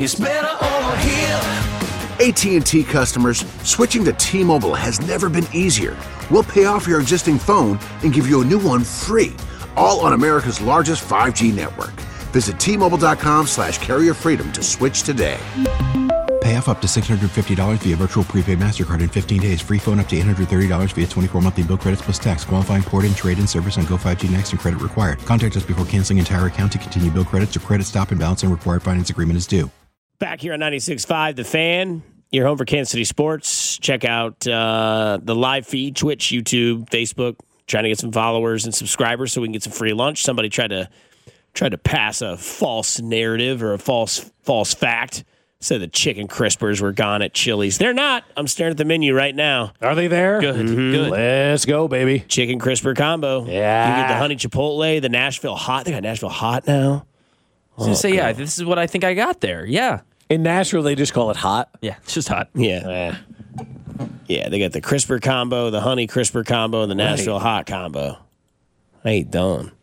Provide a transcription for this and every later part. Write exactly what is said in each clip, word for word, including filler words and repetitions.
It's better over here. A T and T customers, switching to T-Mobile has never been easier. We'll pay off your existing phone and give you a new one free, all on America's largest five G network. Visit T-Mobile.com slash carrier freedom to switch today. Pay off up to six hundred fifty dollars via virtual prepaid MasterCard in fifteen days. Free phone up to eight hundred thirty dollars via twenty-four monthly bill credits plus tax. Qualifying port and trade-in service on Go five G Next and credit required. Contact us before canceling entire account to continue bill credits or credit stop and balance and required finance agreement is due. Back here on ninety-six point five, The Fan, your home for Kansas City sports. Check out uh, the live feed, Twitch, YouTube, Facebook. Trying to get some followers and subscribers so we can get some free lunch. Somebody tried to tried to pass a false narrative or a false false fact. Said the chicken crispers were gone at Chili's. They're not. I'm staring at the menu right now. Are they there? Good. Mm-hmm. Good. Let's go, baby. Chicken crisper combo. Yeah. You get the honey chipotle, the Nashville hot. They got Nashville hot now. I was going to say, yeah, this is what I think I got there. Yeah. In Nashville, they just call it hot. Yeah, it's just hot. Yeah. Eh. Yeah, they got the crisper combo, the honey crisper combo, and the Nashville Right. hot combo. I ain't done.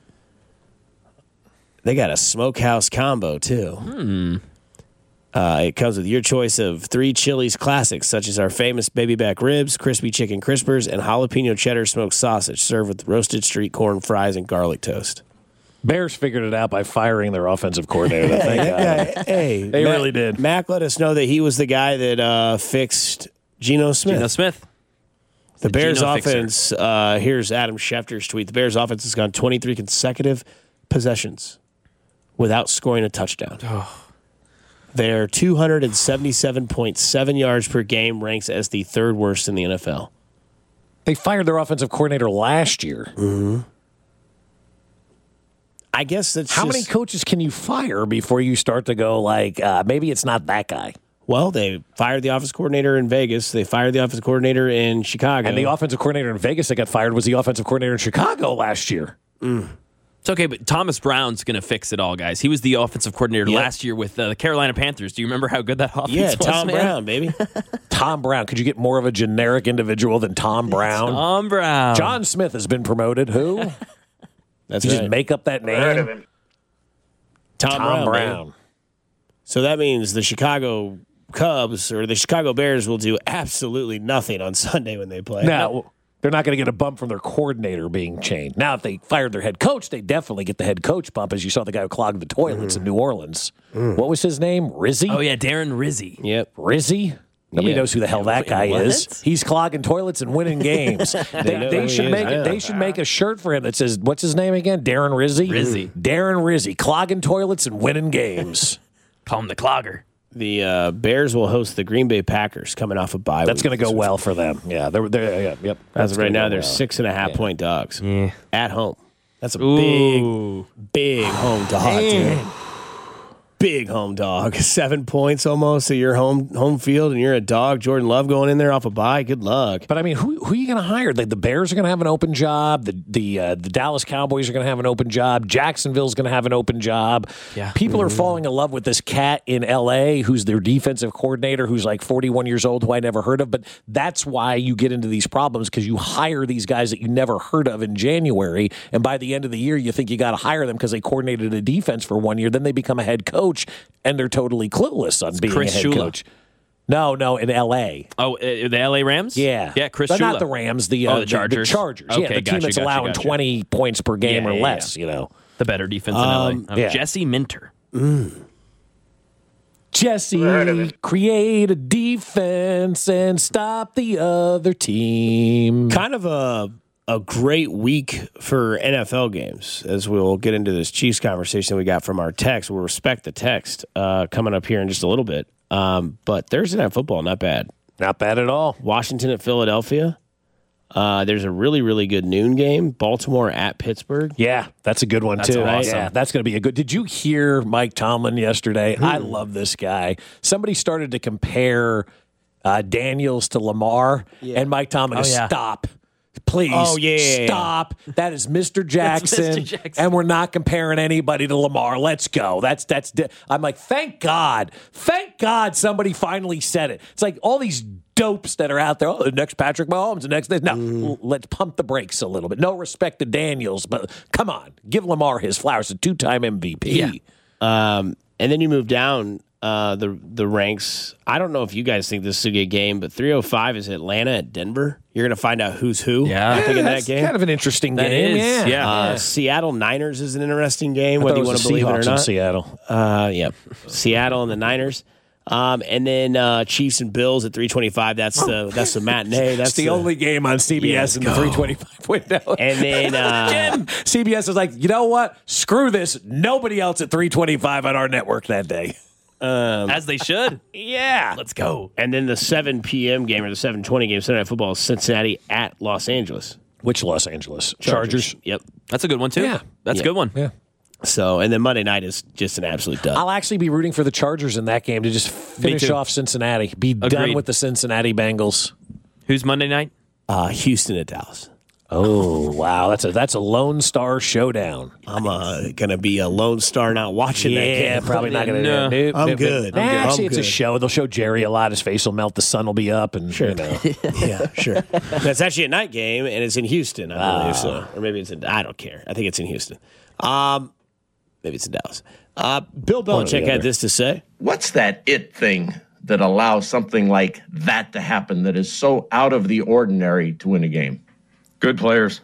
They got a smokehouse combo, too. Hmm. Uh, it comes with your choice of three Chili's classics, such as our famous baby back ribs, crispy chicken crispers, and jalapeno cheddar smoked sausage, served with roasted street corn fries and garlic toast. Bears figured it out by firing their offensive coordinator. Thank God. Hey, They Mac, really did. Mac let us know that he was the guy that uh, fixed Geno Smith. Geno Smith. The, The Bears Geno offense, uh, here's Adam Schefter's tweet. The Bears offense has gone twenty-three consecutive possessions without scoring a touchdown. Oh. Their two hundred seventy-seven point seven yards per game ranks as the third worst in the N F L. They fired their offensive coordinator last year. Mm-hmm. I guess that's How just, many coaches can you fire before you start to go like, uh, maybe it's not that guy? Well, they fired the offensive coordinator in Vegas. They fired the offensive coordinator in Chicago. And the offensive coordinator in Vegas that got fired was the offensive coordinator in Chicago last year. Mm. It's okay, but Thomas Brown's going to fix it all, guys. He was the offensive coordinator Yep. last year with uh, the Carolina Panthers. Do you remember how good that offense yeah, was, Tom man? Brown, baby. Tom Brown. Could you get more of a generic individual than Tom Brown? Tom Brown. John Smith has been promoted. Who? That's you right. just make up that name? Tom, Tom Brown. Brown. baby. So that means the Chicago Cubs or the Chicago Bears will do absolutely nothing on Sunday when they play. Now, they're not going to get a bump from their coordinator being changed. Now, if they fired their head coach, they definitely get the head coach bump, as you saw the guy who clogged the toilets Mm-hmm. in New Orleans. Mm. What was his name? Rizzy? Oh, yeah, Darren Rizzi. Yep. Rizzy? Nobody Yeah. knows who the hell that guy What? is. He's clogging toilets and winning games. they know they who should he make is, it. yeah. They should make a shirt for him that says, "What's his name again?" Darren Rizzi. Rizzi. Darren Rizzi, clogging toilets and winning games. Call him the Clogger. The uh, Bears will host the Green Bay Packers coming off a bye. That's week. going to go well for them. Yeah, they're, they're yeah, yep. As That's of right gonna now, go they're well. six and a half Yeah. point dogs Yeah. at home. That's a Ooh. big, big home dog, dude. Big home dog. Seven points almost at your home home field, and you're a dog. Jordan Love going in there off a bye. Good luck. But I mean, who who are you going to hire? The, the Bears are going to have an open job. The the uh, the Dallas Cowboys are going to have an open job. Jacksonville's going to have an open job. Yeah. People are falling in love with this cat in L A who's their defensive coordinator, who's like forty-one years old, who I never heard of. But that's why you get into these problems, because you hire these guys that you never heard of in January, and by the end of the year, you think you got to hire them because they coordinated a defense for one year. Then they become a head coach, and they're totally clueless on being Chris a head Shula. coach. No, no, in L A. Oh, uh, the L A Rams? Yeah, Yeah, Chris But Shula. not the Rams. The, uh, Oh, the Chargers? The, Chargers. yeah, Okay, the team gotcha, that's gotcha, allowing gotcha. twenty points per game Yeah, or yeah, less. yeah. You know, The better defense in Um, L A. Oh, yeah. Jesse Minter. Jesse, create a defense and stop the other team. Kind of a a great week for N F L games, as we'll get into this Chiefs conversation we got from our text. We'll respect the text uh, coming up here in just a little bit. Um, but Thursday Night Football, not bad. Not bad at all. Washington at Philadelphia. Uh, there's a really, really good noon game. Baltimore at Pittsburgh. Yeah, that's a good one That's too. awesome. Yeah, that's going to be a good. Did you hear Mike Tomlin yesterday? I Hmm. love this guy. Somebody started to compare uh, Daniels to Lamar, and Mike Tomlin Oh, goes, yeah. "Stop, please, Oh, yeah, yeah, yeah. stop. That is Mister Jackson, Mister Jackson. and we're not comparing anybody to Lamar. Let's go. That's that's. Di-. I'm like, thank God, thank God, somebody finally said it. It's like all these dopes that are out there. Oh, the next Patrick Mahomes, the next. No, Mm. l- let's pump the brakes a little bit. No respect to Daniels, but come on, give Lamar his flowers. A two-time M V P. Yeah. Um, and then you move down uh, the the ranks. I don't know if you guys think this is a good game, but three oh five is Atlanta at Denver. You're going to find out who's who. Yeah. I think in that That's game. kind of an interesting That game. is, yeah. yeah. Uh, Seattle Niners is an interesting game, I whether thought you it want was to the believe it or Seahawks in not. Seattle. Uh, yeah, Seattle and the Niners, um, and then uh, Chiefs and Bills at three twenty-five. That's the that's the matinee. That's It's the only game on C B S Yeah, in the go. three twenty-five window. And then uh, Jim, C B S is like, you know what? Screw this. Nobody else at three twenty-five on our network that day. As they should. Yeah. Let's go. and then the seven p.m. game or the seven twenty game Sunday Night Football is Cincinnati at Los Angeles Which Los Angeles? Chargers. Yep. That's a good one, too. Yeah. That's Yeah. a good one. Yeah. So and then Monday night is just an absolute dud. I'll actually be rooting for the Chargers in that game to just finish too. off Cincinnati. Be done Agreed. with the Cincinnati Bengals. Who's Monday night? Uh, Houston at Dallas. Oh, wow. That's a that's a Lone Star showdown. I'm uh, gonna be a lone star not watching that Yeah, game. probably not going to. No. Nope, I'm nope, good. Nah, I'm good. Actually, I'm it's a good. show. They'll show Jerry a lot. His face will melt. The sun will be up, and Sure. you know. Yeah, sure. That's actually a night game, and it's in Houston, I believe so. Or maybe it's in, I don't care. I think it's in Houston. Um, maybe it's in Dallas. Uh, Bill or the Belichick other. had this to say. What's that it thing that allows something like that to happen that is so out of the ordinary to win a game? Good players.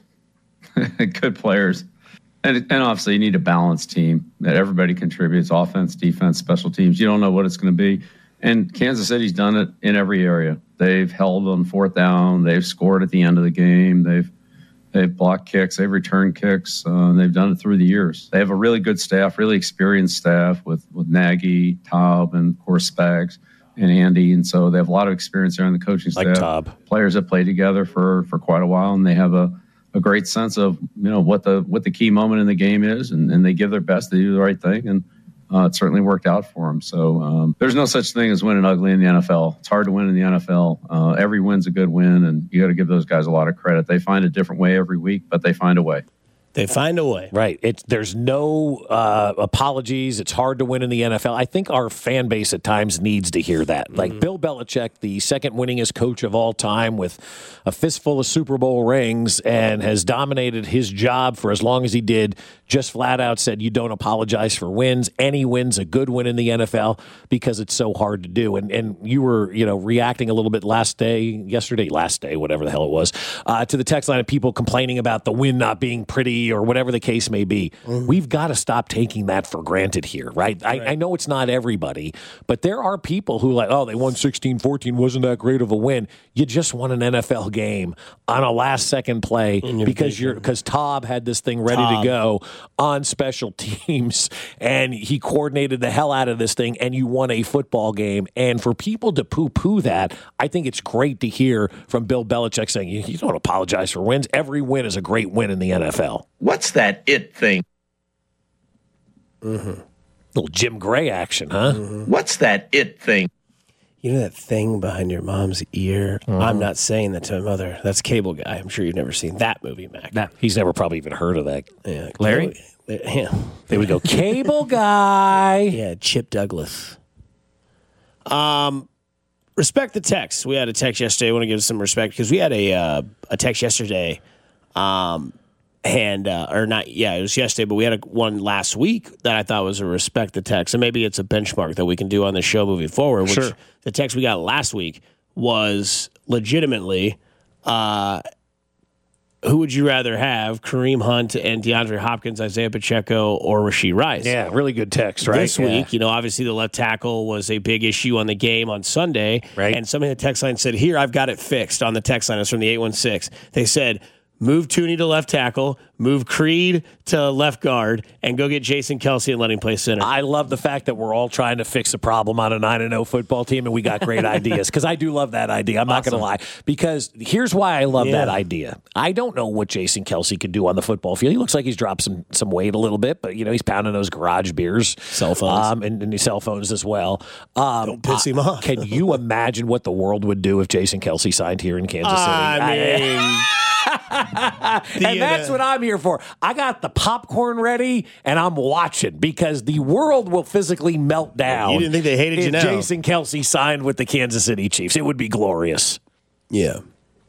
Good players. And, and obviously, you need a balanced team that everybody contributes offense, defense, special teams. You don't know what it's going to be. And Kansas City's done it in every area. They've held on fourth down. They've scored at the end of the game. They've they've blocked kicks. They've returned kicks. Uh, they've done it through the years. They have a really good staff, really experienced staff with, with Nagy, Taub, and, of course, Spags and Andy. And so they have a lot of experience there on the coaching Like staff. Taub. Players that play together for, for quite a while, and they have a a great sense of, you know, what the what the key moment in the game is, and, and they give their best. They do the right thing, and uh, it certainly worked out for them. So um, there's no such thing as winning ugly in the N F L. It's hard to win in the N F L. Uh, every win's a good win, and you got to give those guys a lot of credit. They find a different way every week, but they find a way. They find a way. Right. It's there's no uh, apologies. It's hard to win in the N F L. I think our fan base at times needs to hear that. Like Bill Belichick, the second winningest coach of all time with a fistful of Super Bowl rings and has dominated his job for as long as he did, just flat out said you don't apologize for wins. Any win's a good win in the N F L because it's so hard to do. And and you were, you know, reacting a little bit last day, yesterday, last day, whatever the hell it was, uh, to the text line of people complaining about the win not being pretty or whatever the case may be. Mm-hmm. We've got to stop taking that for granted here, right? I, right? I know it's not everybody, but there are people who like, oh, they won sixteen fourteen, wasn't that great of a win. You just won an N F L game on a last-second play because you're because Taub had this thing ready Taub. to go on special teams, and he coordinated the hell out of this thing, and you won a football game. And for people to poo-poo that, I think it's great to hear from Bill Belichick saying, you, you don't apologize for wins. Every win is a great win in the N F L. What's that it thing? Mm-hmm. Little Jim Gray action, huh? Mm-hmm. What's that it thing? You know that thing behind your mom's ear? Mm-hmm. I'm not saying that to my mother. That's Cable Guy. I'm sure you've never seen that movie, Mac. Nah, he's never probably even heard of that. Yeah, Larry? Yeah. There we go. Cable Guy. Yeah, Chip Douglas. Um, respect the text. We had a text yesterday. I want to give some respect because we had a uh, a text yesterday. Um, and uh, or not, yeah, it was yesterday, but we had a, one last week that I thought was a respect the text, and maybe it's a benchmark that we can do on the show moving forward. Which sure. The text we got last week was legitimately, uh, who would you rather have, Kareem Hunt and DeAndre Hopkins, Isaiah Pacheco, or Rashee Rice? Yeah, really good text, right? This yeah. week, you know, obviously the left tackle was a big issue on the game on Sunday, right? And somebody in the text line said, "Here, I've got it fixed." On the text line, it's from the eight one six. They said, move Tooney to left tackle, move Creed to left guard, and go get Jason Kelce and let him play center. I love the fact that we're all trying to fix a problem on a nine and oh football team, and we got great ideas, because I do love that idea. I'm awesome. Not going to lie. Because here's why I love yeah. that idea. I don't know what Jason Kelce could do on the football field. He looks like he's dropped some some weight a little bit, but, you know, he's pounding those garage beers. Cell phones. Um, and, and cell phones as well. Um, don't piss him uh, off. Can you imagine what the world would do if Jason Kelce signed here in Kansas City? I mean... and that's what I'm here for. I got the popcorn ready, and I'm watching, because the world will physically melt down. You didn't think they hated if you now. Jason Kelce signed with the Kansas City Chiefs. It would be glorious. Yeah.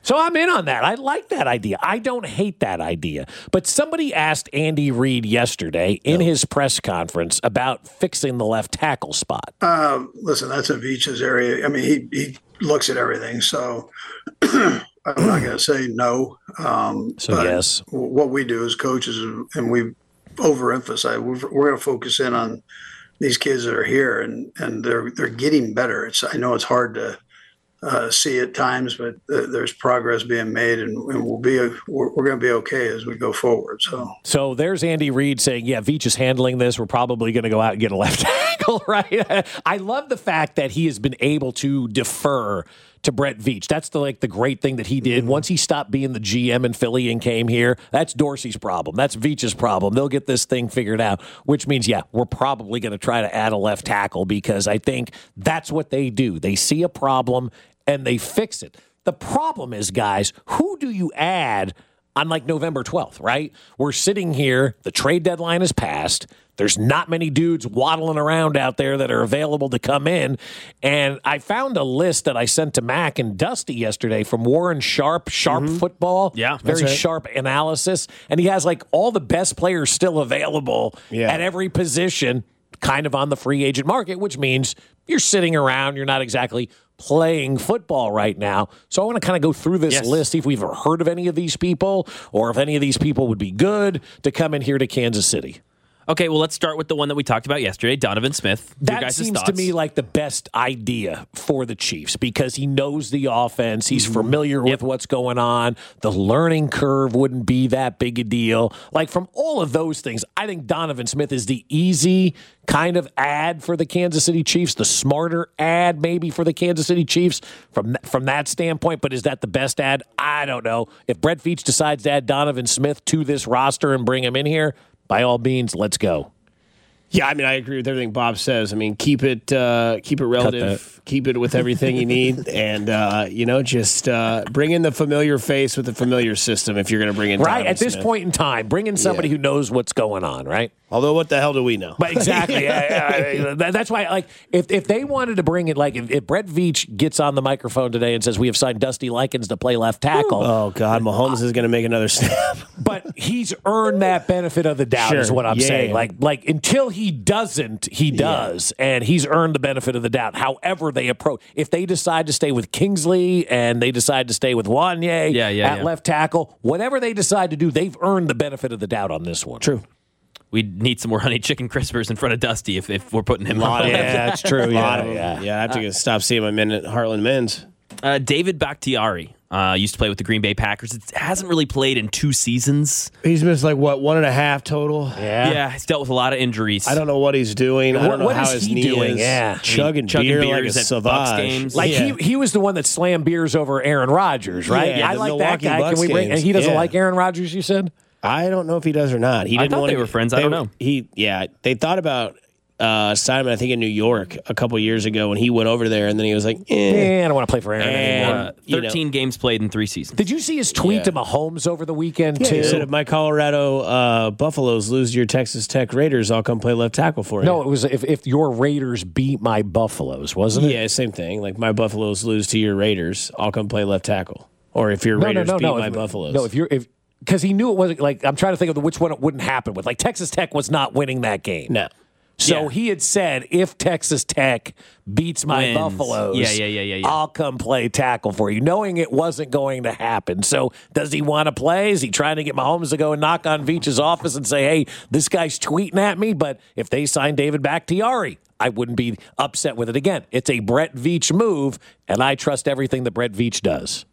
So I'm in on that. I like that idea. I don't hate that idea. But somebody asked Andy Reid yesterday in no. his press conference about fixing the left tackle spot. Uh, listen, that's a Veach's area. I mean, he, he looks at everything. So I'm not going to say no. Um, so yes. What we do as coaches, and we overemphasize, we're, we're going to focus in on these kids that are here, and, and they're they're getting better. It's I know it's hard to Uh, see at times, but uh, there's progress being made, and, and we'll be a, we're, we're going to be okay as we go forward. So, so there's Andy Reid saying, "Yeah, Veach is handling this. We're probably going to go out and get a left tackle." Right? I love the fact that he has been able to defer to Brett Veach. That's the like the great thing that he did. Once he stopped being the G M in Philly and came here, that's Dorsey's problem. That's Veach's problem. They'll get this thing figured out, which means, yeah, we're probably going to try to add a left tackle because I think that's what they do. They see a problem and they fix it. The problem is, guys, who do you add on like November twelfth, right? We're sitting here, the trade deadline is passed. There's not many dudes waddling around out there that are available to come in. And I found a list that I sent to Mac and Dusty yesterday from Warren Sharp, Sharp mm-hmm. Football. Yeah, very right. sharp analysis. And he has like all the best players still available yeah. at every position, kind of on the free agent market, which means you're sitting around, you're not exactly playing football right now. So I want to kind of go through this yes. list, see if we've ever heard of any of these people or if any of these people would be good to come in here to Kansas City. Okay, well, let's start with the one that we talked about yesterday, Donovan Smith. That seems thoughts. to me like the best idea for the Chiefs because he knows the offense. He's familiar yep. with what's going on. The learning curve wouldn't be that big a deal. Like from all of those things, I think Donovan Smith is the easy kind of ad for the Kansas City Chiefs, the smarter ad maybe for the Kansas City Chiefs from, from that standpoint. But is that the best ad? I don't know. If Brett Veach decides to add Donovan Smith to this roster and bring him in here, by all means, let's go. Yeah, I mean, I agree with everything Bob says. I mean, keep it, uh, keep it relative, keep it with everything you need, and uh, you know, just uh, bring in the familiar face with the familiar system if you're going to bring in right Donovan at this Smith. point in time. Bring in somebody yeah. who knows what's going on, right? Although, what the hell do we know? But exactly, I, I, that's why. Like, if if they wanted to bring it, like, if, if Brett Veach gets on the microphone today and says we have signed Dusty Likens to play left tackle, oh God, Mahomes is going to make another snap. But he's earned that benefit of the doubt, sure. is what I'm yeah. saying. Like, like until he doesn't, he does, yeah. and he's earned the benefit of the doubt. However, they approach, if they decide to stay with Kingsley and they decide to stay with Wanye yeah, yeah, at yeah. left tackle, whatever they decide to do, they've earned the benefit of the doubt on this one. True. We need some more honey chicken crispers in front of Dusty if, if we're putting him on. Yeah, that's true. Yeah, yeah, yeah. I have to uh, stop seeing him in at Heartland Men's. Uh, David Bakhtiari uh, used to play with the Green Bay Packers. It hasn't really played in two seasons. He's missed like what one and a half total. Yeah, yeah. He's dealt with a lot of injuries. I don't know what he's doing. I don't know what how is his he knee doing? is. Yeah, chugging, chugging beer beers like a at Bucs savage. games. Like yeah. he he was the one that slammed beers over Aaron Rodgers, right? Yeah, I the like Milwaukee that guy. Bucks Can we bring? games. And he doesn't Yeah. like Aaron Rodgers. You said. I don't know if he does or not. He I didn't thought want they were friends. I don't know. He, yeah, they thought about uh, Simon, I think, in New York a couple years ago when he went over there, and then he was like, eh. Eh, I don't want to play for Aaron And, anymore. Uh, thirteen you know. games played in three seasons. Did you see his tweet Yeah. to Mahomes over the weekend, Yeah, too? he said, if my Colorado uh, Buffaloes lose to your Texas Tech Raiders, I'll come play left tackle for you. No, it was if, if your Raiders beat my Buffaloes, wasn't it? Yeah, same thing. Like, my Buffaloes lose to your Raiders, I'll come play left tackle. Or if your No, Raiders no, no, beat no. my if, Buffaloes. No, if you're if because he knew it wasn't like I'm trying to think of the, which one it wouldn't happen with. Like Texas Tech was not winning that game. No. So Yeah. he had said, if Texas Tech beats my Wins. Buffaloes, Yeah, yeah, yeah, yeah, yeah. I'll come play tackle for you, knowing it wasn't going to happen. So does he want to play? Is he trying to get Mahomes to go and knock on Veach's office and say, hey, this guy's tweeting at me? But if they sign David Bakhtiari, I wouldn't be upset with it. Again, it's a Brett Veach move, and I trust everything that Brett Veach does.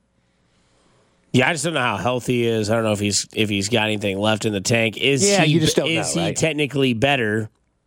Yeah, I just don't know how healthy he is. I don't know if he's if he's got anything left in the tank. Is Yeah, he, you just don't is know, he right? technically better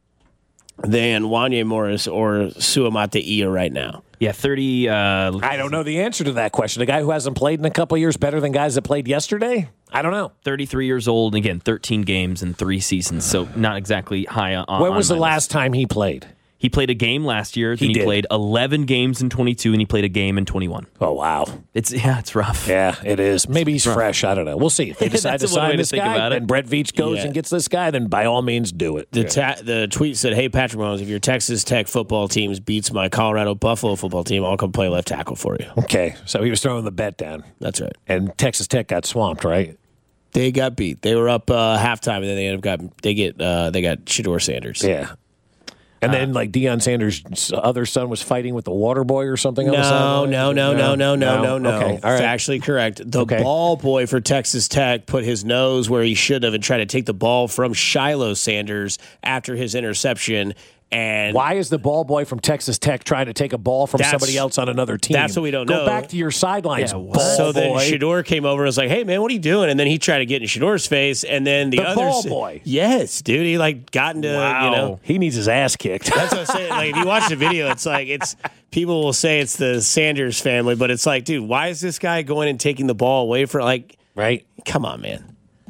than Wanye Morris or Suamata Ia right now? Yeah, thirty. Uh, I don't know the answer to that question. A guy who hasn't played in a couple of years better than guys that played yesterday? I don't know. thirty-three years old. Again, thirteen games in three seasons. So not exactly high on. When was on the my last list. time he played? He played a game last year. Then He he, did. played eleven games in twenty-two, and he played a game in twenty-one. Oh, wow. It's yeah, it's rough. Yeah, it is. Maybe he's fresh. I don't know. We'll see. If they decide to That's one way sign to this think guy, about it. and Brett Veach goes Yeah. and gets this guy, then by all means do it. The ta- the tweet said, "Hey Patrick Mahomes, if your Texas Tech football team beats my Colorado Buffalo football team, I'll come play left tackle for you." Okay, so he was throwing the bet down, That's right. and Texas Tech got swamped, right? They got beat. They were up uh, halftime, and then they ended up got they get uh, they got Shador Sanders. Yeah. And then, like, Deion Sanders' other son was fighting with the water boy or something on the No, sideline? no, no, no, no, no, no, no. Okay, all right. Factually correct. The Okay. ball boy for Texas Tech put his nose where he should have and tried to take the ball from Shiloh Sanders after his interception. And Why is the ball boy from Texas Tech trying to take a ball from That's- somebody else on another team? that's what we don't Go know. back to your sidelines, Yeah, ball so then boy. Shador came over and was like, "Hey man, what are you doing?" And then he tried to get in Shador's face, and then the, The others, ball boy. yes, dude, he like got into you know. He needs his ass kicked. That's what I'm saying. Like if you watch the video, it's like it's people will say it's the Sanders family, but it's like, dude, why is this guy going and taking the ball away from like? right? Come on, man.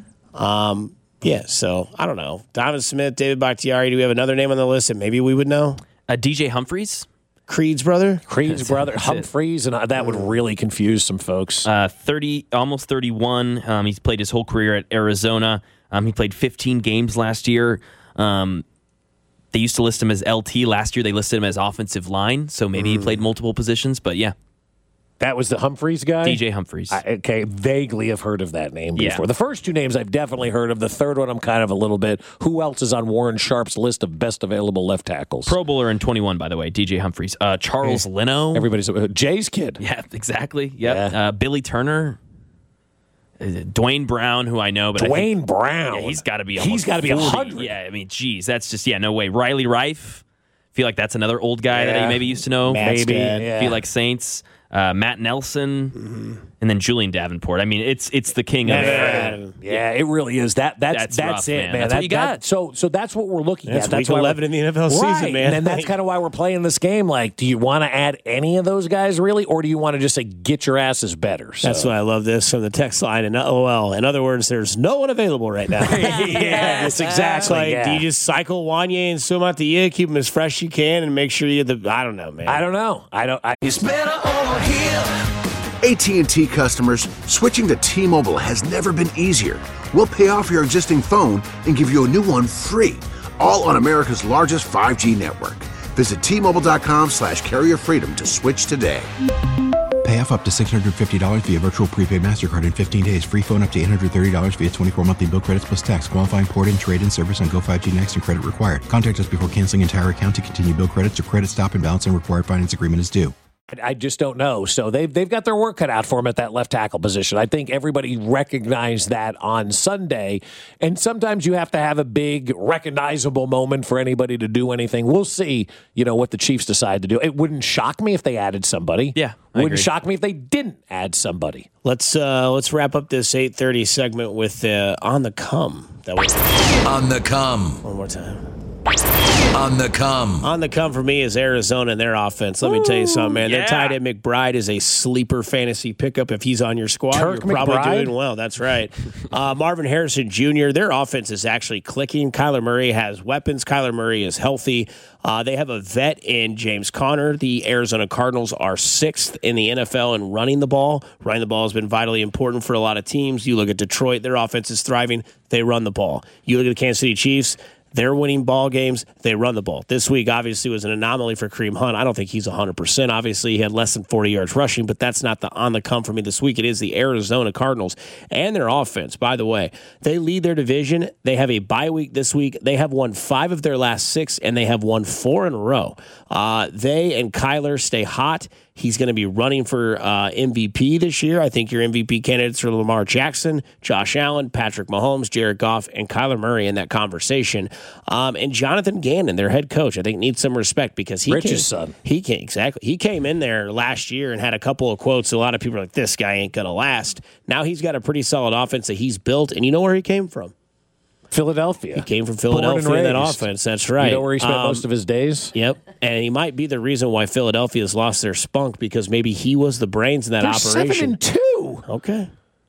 Um, yeah. So I don't know. Donovan Smith, David Bakhtiari. Do we have another name on the list that maybe we would know? Uh, D J Humphries, Creed's brother. Creed's brother, that's it. Humphreys, and uh, that would really confuse some folks. uh, thirty, almost thirty-one. Um, he's played his whole career at Arizona. Um, he played fifteen games last year. Um, they used to list him as L T. Last year they listed him as offensive line, so maybe he played multiple positions. But yeah, That was the Humphreys guy? D J Humphries. I, okay, vaguely have heard of that name Yeah. before. The first two names I've definitely heard of. The third one I'm kind of a little bit. Who else is on Warren Sharp's list of best available left tackles? Pro Bowler in twenty-one, by the way, D J Humphries. Uh, Charles Leno. Everybody's uh, Jay's kid. Yeah, exactly. Yep. Yeah. Uh, Billy Turner. Uh, Dwayne Brown, who I know, but I Dwayne think, Brown. yeah, he's got to be. He's almost got to be a forty. hundred. Yeah, I mean, geez, that's just yeah, no way. Riley Rife. Feel like that's another old guy that Yeah. you maybe used to know. Matt's maybe dad. Yeah. feel like Saints. Uh, Matt Nelson, Mm-hmm. and then Julian Davenport. I mean, it's it's the king of. Yeah. Yeah, it really is. That that's That's that's, rough, it, man. man. That's that, what you that- got. so so that's what we're looking That's at. That's week why we're- eleven in the N F L season, right. man. And that's kind of why we're playing this game. Like, do you want to add any of those guys really, or do you want to just say get your asses better? So. That's why I love this from the text line and O L. In other words, there's no one available right now. Yes, exactly. It's like, yeah. do you just cycle Wanye and swim out the year, keep them as fresh as you can, and make sure you the I don't know, man. I don't know. I don't. I, It's better over here. A T and T customers, switching to T-Mobile has never been easier. We'll pay off your existing phone and give you a new one free, all on America's largest five G network. Visit T-Mobile.com slash carrier freedom to switch today. Pay off up to six hundred fifty dollars via virtual prepaid MasterCard in fifteen days. Free phone up to eight hundred thirty dollars via twenty-four monthly bill credits plus tax. Qualifying port-in, trade-in service on Go five G Next and credit required. Contact us before canceling entire account to continue bill credits or credit stop and balance and required finance agreement is due. I just don't know. So they've they've got their work cut out for them at that left tackle position. I think everybody recognized that on Sunday. And sometimes you have to have a big recognizable moment for anybody to do anything. We'll see, you know, what the Chiefs decide to do. It wouldn't shock me if they added somebody. Yeah, I wouldn't agree. shock me if they didn't add somebody. Let's uh let's wrap up this eight thirty segment with uh, on the come. That was On the come. one more time. On the come. On the come for me is Arizona and their offense. Let me tell you something, man. Their yeah. tight end McBride is a sleeper fantasy pickup. If he's on your squad, Turk you're probably McBride? doing well. That's right. uh, Marvin Harrison Junior, their offense is actually clicking. Kyler Murray has weapons. Kyler Murray is healthy. Uh, they have a vet in James Conner. The Arizona Cardinals are sixth in the N F L in running the ball. Running the ball has been vitally important for a lot of teams. You look at Detroit, their offense is thriving. They run the ball. You look at the Kansas City Chiefs, they're winning ball games. They run the ball. This week, obviously, was an anomaly for Kareem Hunt. I don't think he's one hundred percent. Obviously, he had less than forty yards rushing, but that's not the on the come for me this week. It is the Arizona Cardinals and their offense. By the way, they lead their division. They have a bye week this week. They have won five of their last six, and they have won four in a row. Uh, they and Kyler stay hot. He's going to be running for uh, M V P this year. I think your M V P candidates are Lamar Jackson, Josh Allen, Patrick Mahomes, Jared Goff, and Kyler Murray in that conversation. Um, and Jonathan Gannon, their head coach, I think needs some respect because he Rich's came, son. He came exactly. He came in there last year and had a couple of quotes. A lot of people are like, "This guy ain't going to last." Now he's got a pretty solid offense that he's built, and you know where he came from? Philadelphia. He came from Born and Philadelphia in that raised. offense. That's right. You know where he spent Um, most of his days? Yep, and he might be the reason why Philadelphia's lost their spunk because maybe he was the brains in that They're operation. seven and two. Okay.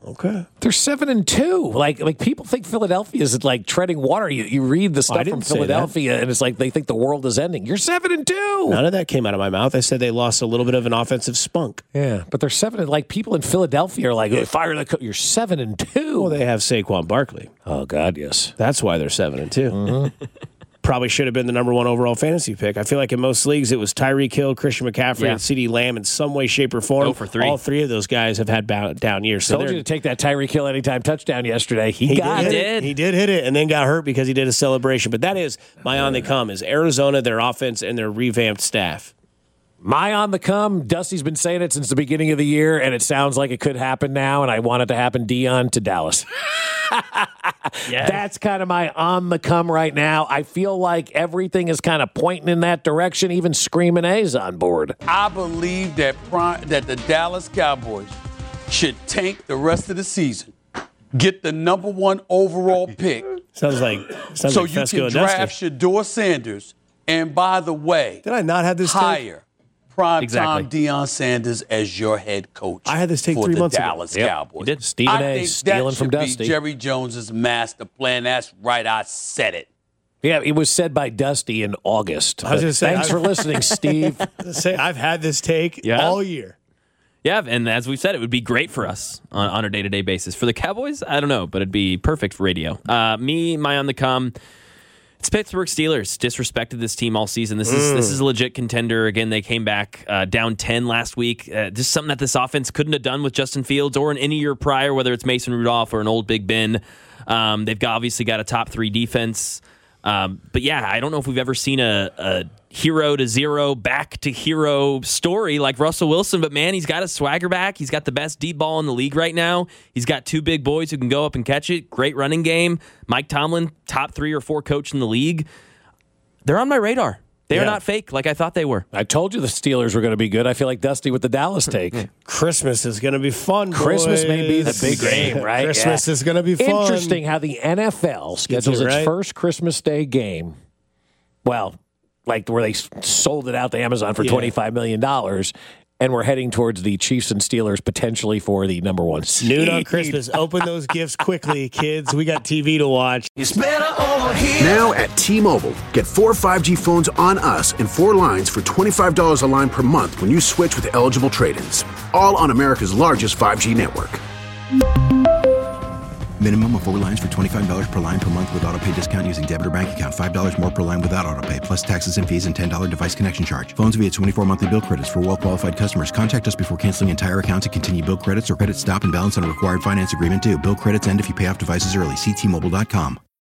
Okay. They're seven and two. Like, like people think Philadelphia is like treading water. You you read the stuff I from didn't say Philadelphia, and it's like they think the world is ending. You're seven and two. None of that came out of my mouth. I said they lost a little bit of an offensive spunk. Yeah, but they're seven and like people in Philadelphia are like, hey, fire the coach. You're seven and two. Well, they have Saquon Barkley. Oh God, yes. That's why they're seven and two. Mm-hmm. Probably should have been the number one overall fantasy pick. I feel like in most leagues it was Tyreek Hill, Christian McCaffrey, Yeah. and CeeDee Lamb in some way, shape, or form. Oh for three. All three of those guys have had bow- down years. So Told they're- you to take that Tyreek Hill anytime touchdown yesterday. He, He got did, it. hit it. He did hit it and then got hurt because he did a celebration. But that is my on the come is Arizona, their offense, and their revamped staff. My on the come. Dusty's been saying it since the beginning of the year, and it sounds like it could happen now, and I want it to happen, Dion, to Dallas. Yes. That's kind of my on the come right now. I feel like everything is kind of pointing in that direction, even Screaming A's on board. I believe that prime, that the Dallas Cowboys should tank the rest of the season, get the number one overall pick, Sounds like sounds so like you Fesco can and draft Dusty. Shador Sanders. And by the way, Did I not have this take? hire primetime Exactly. Deion Sanders as your head coach. I had this take for three the months ago. Dallas Yep, Cowboys. you did. Stephen I A. think stealing that from should Dusty. be Jerry Jones's master plan. That's right. I said it. Yeah, it was said by Dusty in August. I was gonna say, Thanks I- for listening, Steve. Say I've had this take Yeah. all year. Yeah, and as we've said, it would be great for us on, on a day-to-day basis. For the Cowboys, I don't know, but it'd be perfect for radio. Uh, me, my on the come, it's Pittsburgh Steelers. Disrespected this team all season. This is this is a legit contender. Again, they came back uh, down ten last week. Uh, just something that this offense couldn't have done with Justin Fields or in any year prior, whether it's Mason Rudolph or an old Big Ben. Um, they've got, obviously got a top three defense. Um, but yeah, I don't know if we've ever seen a, a hero to zero, back to hero story like Russell Wilson, but man, he's got a swagger back. He's got the best deep ball in the league right now. He's got two big boys who can go up and catch it. Great running game. Mike Tomlin, top three or four coach in the league. They're on my radar. They Yeah. are not fake like I thought they were. I told you the Steelers were going to be good. I feel like Dusty with the Dallas take. Christmas is going to be fun. Christmas boys. may be the big game, right? Christmas Yeah. is going to be fun. Interesting how the N F L schedules it its right. first Christmas Day game. Well, like where they s- sold it out to Amazon for Yeah. twenty-five million dollars, and we're heading towards the Chiefs and Steelers potentially for the number one seed. Noon on Christmas. Open those gifts quickly, kids. We got T V to watch. It's better over here. Now at T-Mobile, get four five G phones on us and four lines for twenty-five dollars a line per month when you switch with eligible trade-ins. All on America's largest five G network. Minimum of four lines for twenty-five dollars per line per month with autopay discount using debit or bank account. five dollars more per line without autopay, plus taxes and fees and ten dollars device connection charge. Phones via twenty-four monthly bill credits for well-qualified customers. Contact us before canceling entire account to continue bill credits or credit stop and balance on a required finance agreement due. Bill credits end if you pay off devices early. See T Mobile dot com.